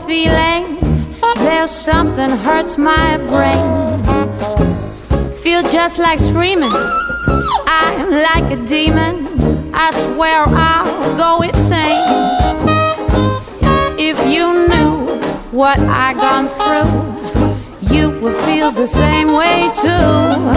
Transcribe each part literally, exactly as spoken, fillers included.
feeling. There's something hurts my brain. Feel just like screaming. I'm like a demon. I swear I'll go insane. If you knew what I gone through, you would feel the same way too.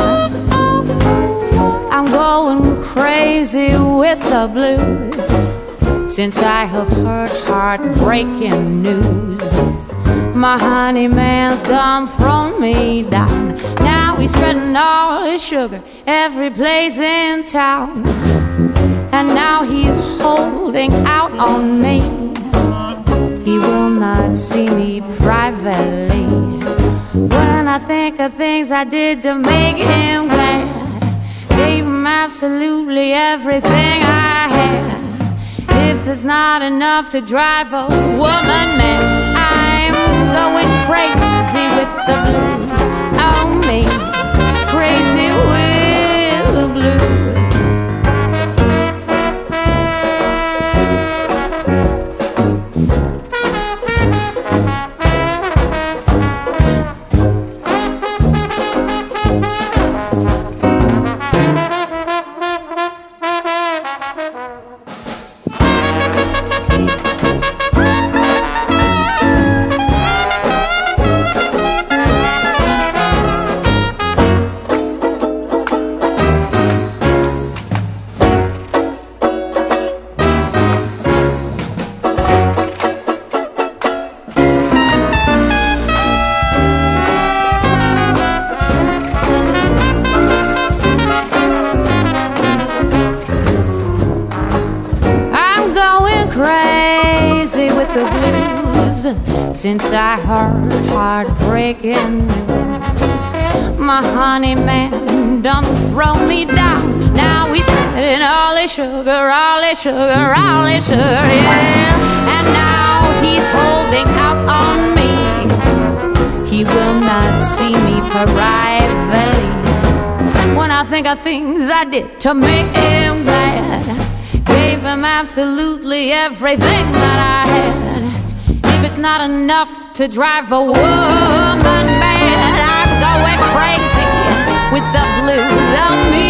I'm going crazy with the blues since I have heard heartbreaking news. My honey man's done thrown me down. Now he's spreading all his sugar every place in town. And now he's holding out on me. He will not see me privately. When I think of things I did to make him glad, gave him absolutely everything I had. If there's not enough to drive a woman mad, I'm going crazy with the blues. Oh me, crazy with the blues. Crazy with the blues since I heard heartbreaking news. My honey man done throw me down. Now he's spreading all his sugar, all his sugar, all his sugar, yeah. And now he's holding out on me. He will not see me privately. When I think of things I did to make him glad, gave him absolutely everything that I had. If it's not enough to drive a woman mad, I'm going crazy with the blues on me.